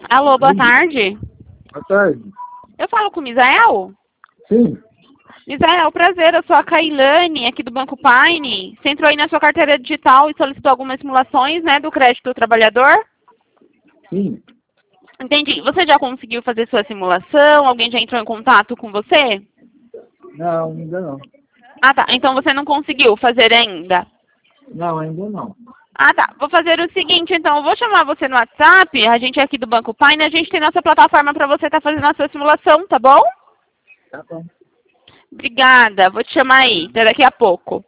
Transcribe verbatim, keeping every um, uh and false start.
Alô, boa tarde. Boa tarde. Eu falo com o Misael? Sim. Misael, prazer, eu sou a Kailane, aqui do Banco Paine. Você entrou aí na sua carteira digital e solicitou algumas simulações, né, do crédito do trabalhador? Sim. Entendi. Você já conseguiu fazer sua simulação? Alguém já entrou em contato com você? Não, ainda não. Ah, tá. Então você não conseguiu fazer ainda? Não, ainda não. Ah, tá. Vou fazer o seguinte, então. Eu vou chamar você no WhatsApp. A gente é aqui do Banco Paine. A gente tem nossa plataforma para você estar fazendo a sua simulação, tá bom? Tá bom. Obrigada. Vou te chamar aí. Até daqui a pouco.